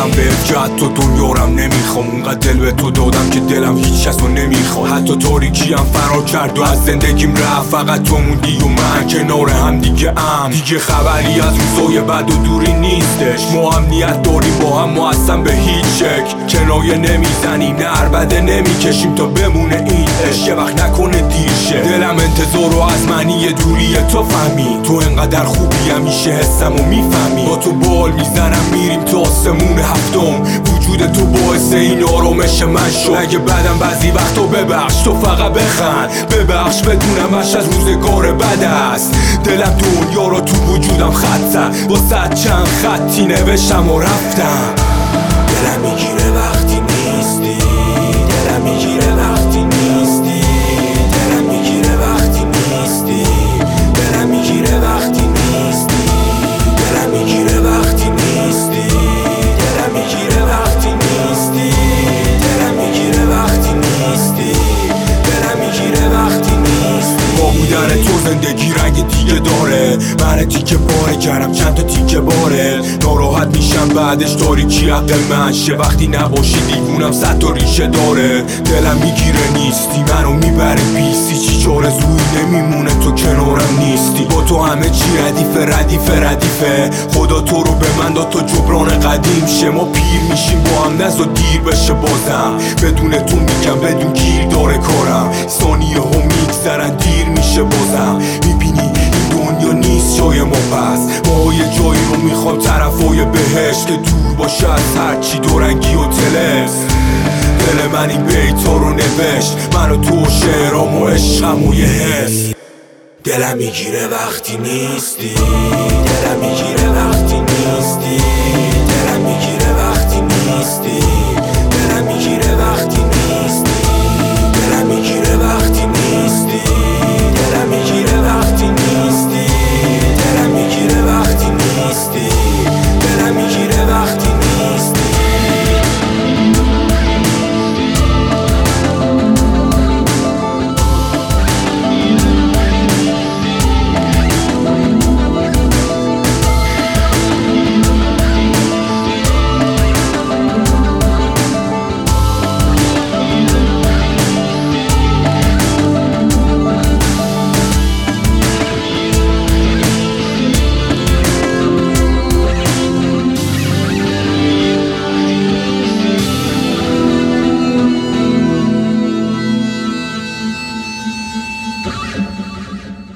میگم بهت که حتی دنیارم نمیخوام. اونقدر دل به تو دادم که دلم هیچ کس رو نمیخواد. حتی تاریکیم فرار کرد و از زندگیم رفت، فقط تو موندی و من کنار هم دیگه دیگه خبری از روزای بد و دوری نیستش. ما هم نیت داریم با هم، ما اصلا به هیچ شکل کنایه نمیزنیم، نه عربده نمیکشیم تا بمونه این عشق. یه وقت نکنه دیر شه، دلم انتظارو از منی دوری تو فهمی. تو انقدر خوبی همیشه حسمو میفهمی. با تو بال میزنم میریم تا آسمون هفتم. وجود تو باعث این آرامش من شد. اگه بدم بعضی وقتا ببخش، تو فقط بخند. ببخش بدونم اش از روزگار بد است. دلم دنیا را تو وجودم خط زد، با صد چند خطی نوشتم و رفتم. دلم میگیره وقتی نیستی، دلم میگیره وقتی نیستی، دلم میگیره وقتی نیستی، دلم میگیره وقتی نیستی، دلم میگیره وقتی نیستی، دلم میگیره وقتی نیستی، دلم میگیره وقتی نیستی، دلم میگیره وقتی نیستی. با بودن تو زندگی رنگ دیگه داره، من تیکه پاره کردم چند تا تیکه باره. ناراحت میشم بعدش تاریکی حق من شه، وقتی نباشی دیوونم صد تا ریشه داره. دلم میگیره نیستی، منو میبره بیستی، چی آرزویی نمیمونه تو کنارم نیستی. با تو همه چی ردیفه، خدا تو رو به من داد تا جبران قدیم شه. ما پیر میشیم با هم، نزا دیر بشه بازم. بدون تو میگم بدون گیر داره کارم، ثانیه ها میگذرن دیر میشه بازم. میبینی این دنیا نیست جای ما، پس ما یه جایی رو میخوام طرفای بهشت که دور باشه از هرچی دورنگی و تلس. دل من این بیتا رو نوشت، من و تو شعرام و عشقم و یه حس. دلم میگیره وقتی نیستی، دلم میگیره وقتی نیستی، دلم